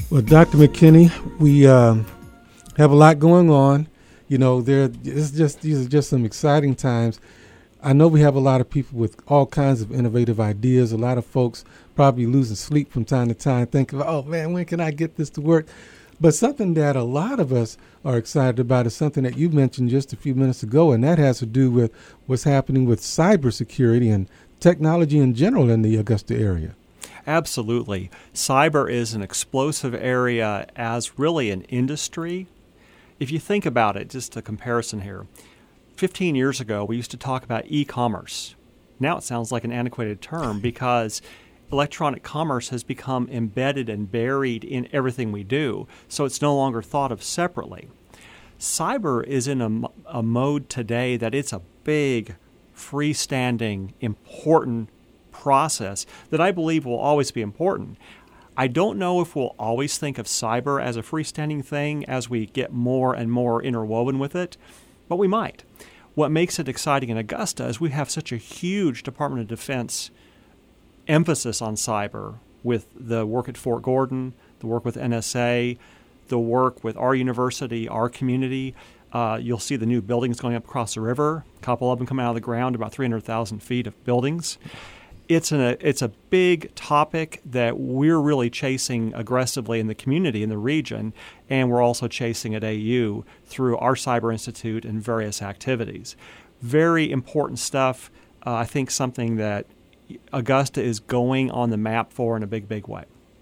Well, Dr. McKinney, we have a lot going on. You know, these are just some exciting times. I know we have a lot of people with all kinds of innovative ideas. A lot of folks probably losing sleep from time to time, thinking, "Oh man, when can I get this to work?" But something that a lot of us are excited about is something that you mentioned just a few minutes ago, and that has to do with what's happening with cybersecurity and technology in general in the Augusta area. Absolutely. Cyber is an explosive area as really an industry. If you think about it, just a comparison here, 15 years ago, we used to talk about e-commerce. Now it sounds like an antiquated term because electronic commerce has become embedded and buried in everything we do, so it's no longer thought of separately. Cyber is in a mode today that it's a big, freestanding, important process that I believe will always be important. I don't know if we'll always think of cyber as a freestanding thing as we get more and more interwoven with it, but we might. What makes it exciting in Augusta is we have such a huge Department of Defense emphasis on cyber with the work at Fort Gordon, the work with NSA, the work with our university, our community. You'll see the new buildings going up across the river, a couple of them come out of the ground, about 300,000 feet of buildings. It's a big topic that we're really chasing aggressively in the community, in the region, and we're also chasing at AU through our Cyber Institute and various activities. Very important stuff. I think something that Augusta is going on the map for in a big, big way.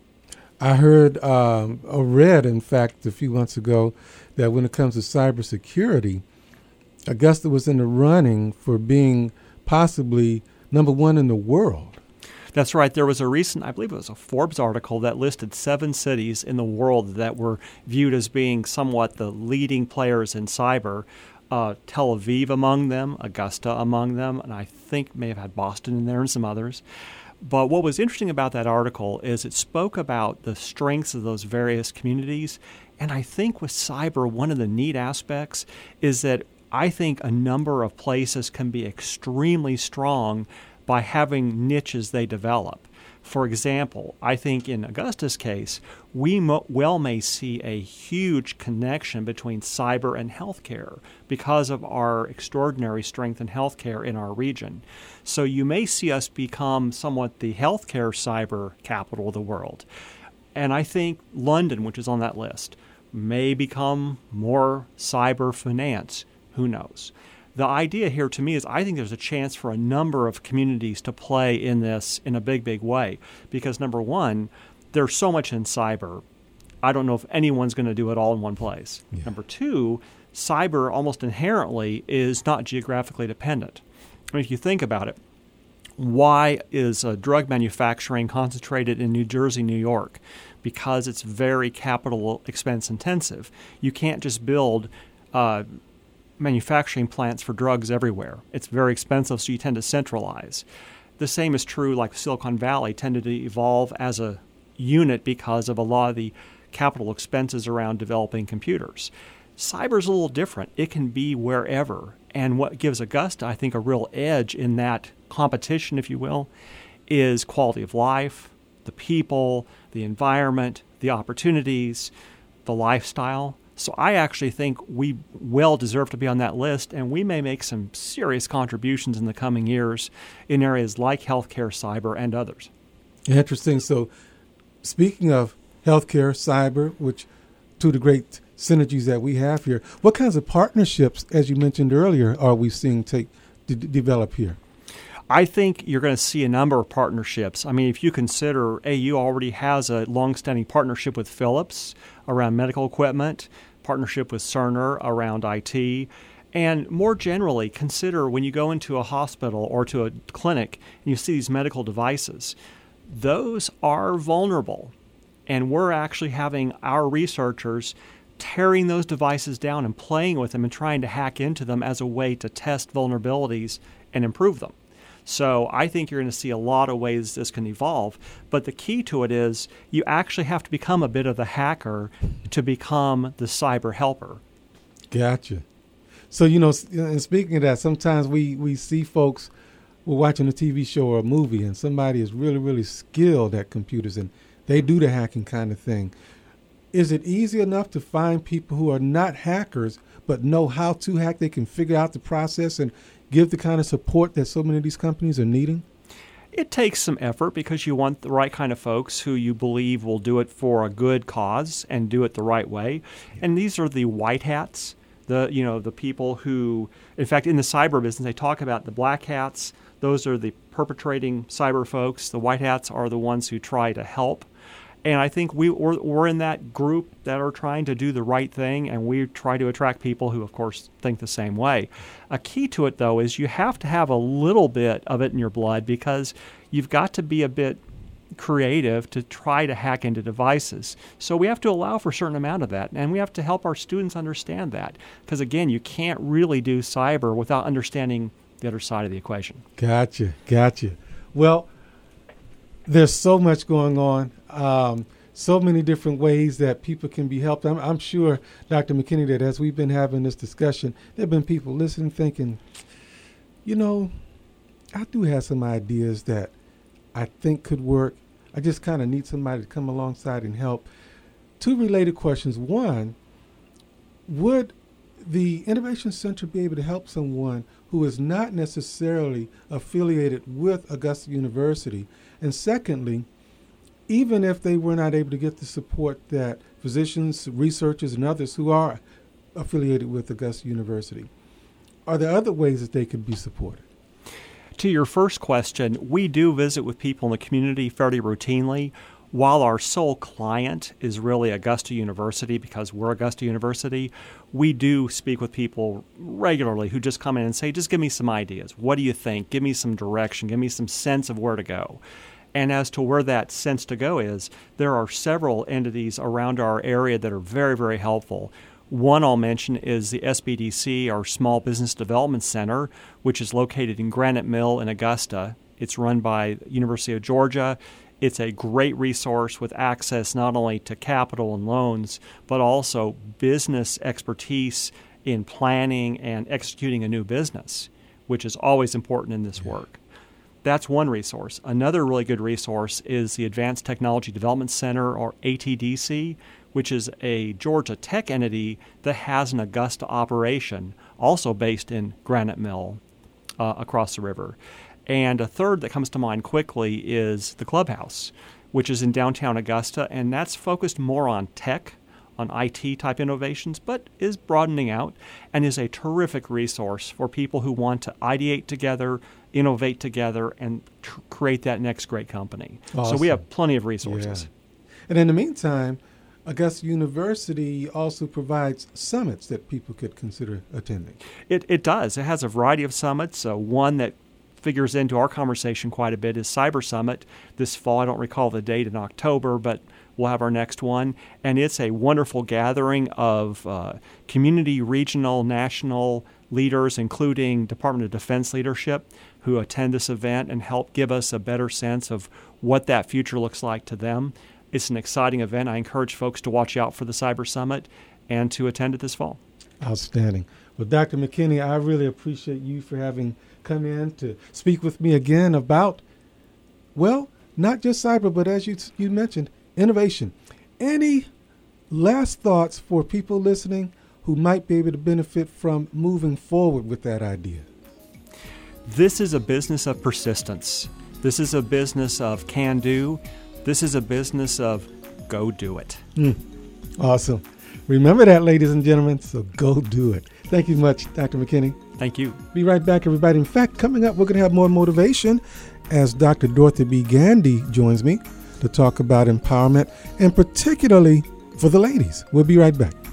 I heard or read, in fact, a few months ago that when it comes to cybersecurity, Augusta was in the running for being possibly number one in the world. That's right. There was a recent, I believe it was a Forbes article that listed 7 cities in the world that were viewed as being somewhat the leading players in cyber. Tel Aviv among them, Augusta among them, and I think may have had Boston in there and some others. But what was interesting about that article is it spoke about the strengths of those various communities. And I think with cyber, one of the neat aspects is that I think a number of places can be extremely strong by having niches they develop. For example, I think in Augusta's case, we may see a huge connection between cyber and healthcare because of our extraordinary strength in healthcare in our region. So you may see us become somewhat the healthcare cyber capital of the world. And I think London, which is on that list, may become more cyber finance. Who knows? The idea here to me is I think there's a chance for a number of communities to play in this in a big, big way. Because number one, there's so much in cyber. I don't know if anyone's going to do it all in one place. Yeah. Number two, cyber almost inherently is not geographically dependent. I mean, if you think about it, why is drug manufacturing concentrated in New Jersey, New York? Because it's very capital expense intensive. You can't just build manufacturing plants for drugs everywhere. It's very expensive, so you tend to centralize. The same is true like Silicon Valley tended to evolve as a unit because of a lot of the capital expenses around developing computers. Cyber's a little different. It can be wherever. And what gives Augusta, I think, a real edge in that competition, if you will, is quality of life, the people, the environment, the opportunities, the lifestyle. So I actually think we well deserve to be on that list, and we may make some serious contributions in the coming years in areas like healthcare, cyber, and others. Interesting. So speaking of healthcare, cyber, which to the great synergies that we have here, what kinds of partnerships, as you mentioned earlier, are we seeing develop here? I think you're going to see a number of partnerships. I mean, if you consider AU already has a longstanding partnership with Philips around medical equipment, partnership with Cerner around IT, and more generally, consider when you go into a hospital or to a clinic and you see these medical devices, those are vulnerable. And we're actually having our researchers tearing those devices down and playing with them and trying to hack into them as a way to test vulnerabilities and improve them. So I think you're going to see a lot of ways this can evolve. But the key to it is you actually have to become a bit of the hacker to become the cyber helper. Gotcha. So, and speaking of that, sometimes we see folks, we're watching a TV show or a movie, and somebody is really, really skilled at computers, and they do the hacking kind of thing. is it easy enough to find people who are not hackers but know how to hack? They can figure out the process and give the kind of support that so many of these companies are needing? It takes some effort because you want the right kind of folks who you believe will do it for a good cause and do it the right way. And these are the white hats, the people who, in fact, in the cyber business, they talk about the black hats. Those are the perpetrating cyber folks. The white hats are the ones who try to help. And I think we're in that group that are trying to do the right thing, and we try to attract people who, of course, think the same way. A key to it, though, is you have to have a little bit of it in your blood because you've got to be a bit creative to try to hack into devices. So we have to allow for a certain amount of that, and we have to help our students understand that. Because, again, you can't really do cyber without understanding the other side of the equation. Gotcha. Well, there's so much going on, so many different ways that people can be helped. I'm sure, Dr. McKinney, that as we've been having this discussion, there have been people listening thinking, I do have some ideas that I think could work. I just kind of need somebody to come alongside and help. Two related questions. One, would the Innovation Center be able to help someone who is not necessarily affiliated with Augusta University? And secondly, even if they were not able to get the support that physicians, researchers, and others who are affiliated with Augusta University, are there other ways that they could be supported? To your first question, we do visit with people in the community fairly routinely. While our sole client is really Augusta University because we're Augusta University, we do speak with people regularly who just come in and say, just give me some ideas. What do you think? Give me some direction. Give me some sense of where to go. And as to where that sense to go is, there are several entities around our area that are very, very helpful. One I'll mention is the SBDC, our Small Business Development Center, which is located in Granite Mill in Augusta. It's run by University of Georgia. It's a great resource with access not only to capital and loans, but also business expertise in planning and executing a new business, which is always important in this work. That's one resource. Another really good resource is the Advanced Technology Development Center, or ATDC, which is a Georgia tech entity that has an Augusta operation, also based in Granite Mill across the river. And a third that comes to mind quickly is the Clubhouse, which is in downtown Augusta, and that's focused more on tech, on IT-type innovations, but is broadening out and is a terrific resource for people who want to ideate together, innovate together, and create that next great company. Awesome. So we have plenty of resources. Yeah. And in the meantime, Augusta University also provides summits that people could consider attending. It does. It has a variety of summits. One that figures into our conversation quite a bit is Cyber Summit this fall. I don't recall the date in October, but we'll have our next one. And it's a wonderful gathering of community, regional, national leaders, including Department of Defense leadership, who attend this event and help give us a better sense of what that future looks like to them. It's an exciting event. I encourage folks to watch out for the Cyber Summit and to attend it this fall. Outstanding. Well, Dr. McKinney, I really appreciate you for having come in to speak with me again about, well, not just cyber, but as you mentioned, innovation. Any last thoughts for people listening who might be able to benefit from moving forward with that idea? This is a business of persistence. This is a business of can do. This is a business of go do it. Awesome. Remember that, ladies and gentlemen, so go do it. Thank you much, Dr. McKinney. Thank you. Be right back, everybody. In fact, coming up, we're going to have more motivation as Dr. Dorothy B. Gandy joins me to talk about empowerment, and particularly for the ladies. We'll be right back.